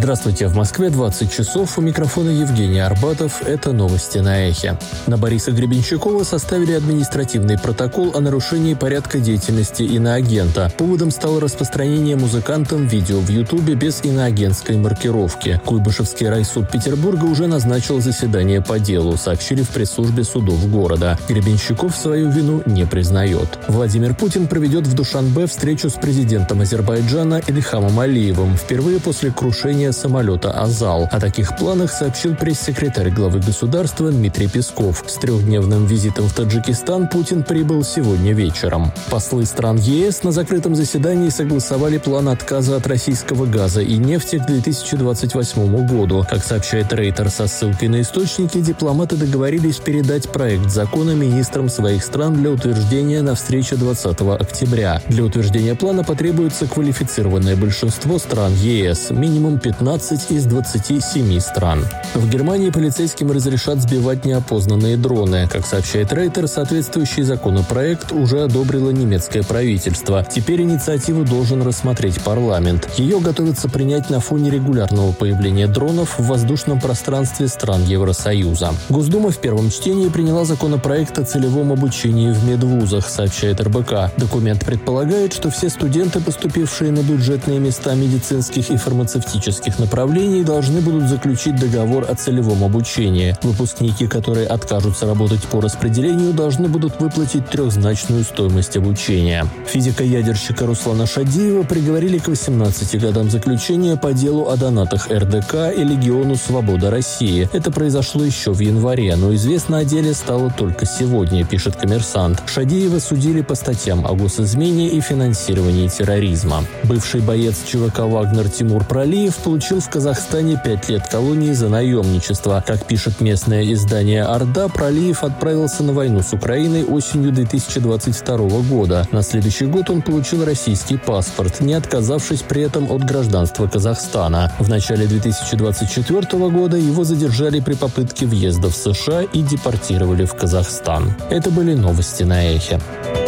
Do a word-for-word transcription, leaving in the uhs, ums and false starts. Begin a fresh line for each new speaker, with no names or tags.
Здравствуйте, в Москве двадцать часов, у микрофона Евгений Арбатов, это новости на Эхе. На Бориса Гребенщикова составили административный протокол о нарушении порядка деятельности иноагента. Поводом стало распространение музыкантом видео в Ютубе без иноагентской маркировки. Куйбышевский райсуд Петербурга уже назначил заседание по делу, сообщили в пресс-службе судов города. Гребенщиков свою вину не признает. Владимир Путин проведет в Душанбе встречу с президентом Азербайджана Ильхамом Алиевым впервые после крушения самолета «Азал». О таких планах сообщил пресс-секретарь главы государства Дмитрий Песков. С трехдневным визитом в Таджикистан Путин прибыл сегодня вечером. Послы стран ЕС на закрытом заседании согласовали план отказа от российского газа и нефти к две тысячи двадцать восьмому году. Как сообщает Рейтер со ссылкой на источники, дипломаты договорились передать проект закона министрам своих стран для утверждения на встрече двадцатого октября. Для утверждения плана потребуется квалифицированное большинство стран ЕС, минимум пятнадцать из двадцати семи стран. В Германии полицейским разрешат сбивать неопознанные дроны. Как сообщает Рейтер, соответствующий законопроект уже одобрило немецкое правительство. Теперь инициативу должен рассмотреть парламент. Ее готовятся принять на фоне регулярного появления дронов в воздушном пространстве стран Евросоюза. Госдума в первом чтении приняла законопроект о целевом обучении в медвузах, сообщает эр бэ ка. Документ предполагает, что все студенты, поступившие на бюджетные места медицинских и фармацевтических направлений, должны будут заключить договор о целевом обучении. Выпускники, которые откажутся работать по распределению, должны будут выплатить трехзначную стоимость обучения. Физика-ядерщика Руслана Шадиева приговорили к восемнадцати годам заключения по делу о донатах эр дэ ка и Легиону Свобода России. Это произошло еще в январе, но известно о деле стало только сегодня, пишет «Коммерсант». Шадиева судили по статьям о госизмене и финансировании терроризма. Бывший боец ЧВК «Вагнер» Тимур Пралиев получил в Казахстане пять лет колонии за наемничество. Как пишет местное издание «Орда», Пралиев отправился на войну с Украиной осенью две тысячи двадцать второго года. На следующий год он получил российский паспорт, не отказавшись при этом от гражданства Казахстана. В начале две тысячи двадцать четвертого года его задержали при попытке въезда в США и депортировали в Казахстан. Это были новости на Эхе.